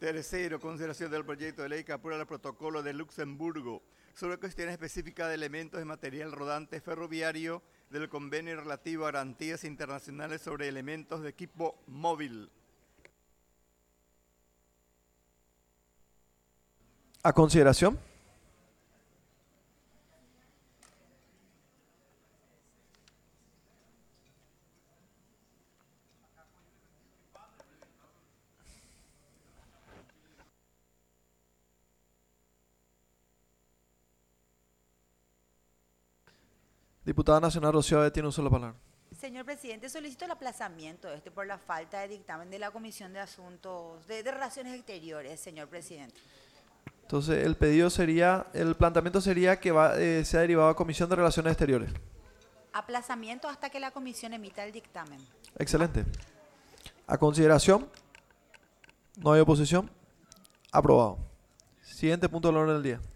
Tercero, consideración del proyecto de ley que aprueba el protocolo de Luxemburgo sobre cuestiones específicas de elementos de material rodante ferroviario del convenio relativo a garantías internacionales sobre elementos de equipo móvil. A consideración. Diputada Nacional Rocío Abe tiene un solo palabra. Señor presidente, solicito el aplazamiento por la falta de dictamen de la Comisión de Asuntos de Relaciones Exteriores, señor presidente. Entonces, el pedido sería, el planteamiento sería que sea derivado a Comisión de Relaciones Exteriores. Aplazamiento hasta que la comisión emita el dictamen. Excelente. A consideración. No hay oposición. Aprobado. Siguiente punto del orden del día.